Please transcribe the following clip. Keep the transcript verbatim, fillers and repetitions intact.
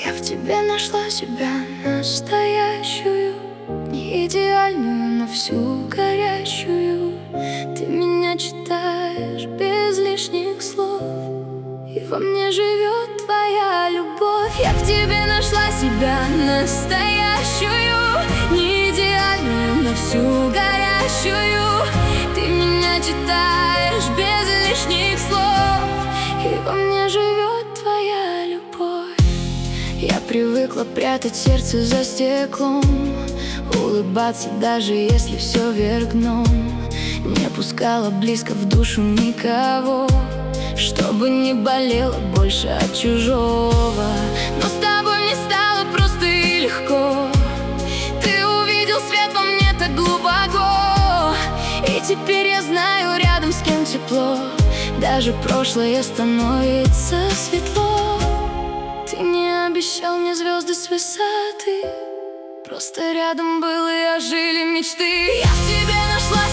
Я в тебе нашла себя настоящую, не идеальную, но всю горящую. Ты меня читаешь без лишних слов, и во мне живет твоя любовь. Я в тебе нашла себя настоящую, не идеальную, но всю горящую. Ты меня читаешь без лишних слов, и во мне живет твоя любовь. Я привыкла прятать сердце за стеклом, улыбаться даже если все вверх дном. Не пускала близко в душу никого, чтобы не болело больше от чужого. Но с тобой мне стало просто и легко. Ты увидел свет во мне так глубоко, и теперь я знаю, рядом с кем тепло. Даже прошлое становится светло. Ты не обещал мне звезды с высоты, просто рядом был и ожили мечты. Я в тебе нашла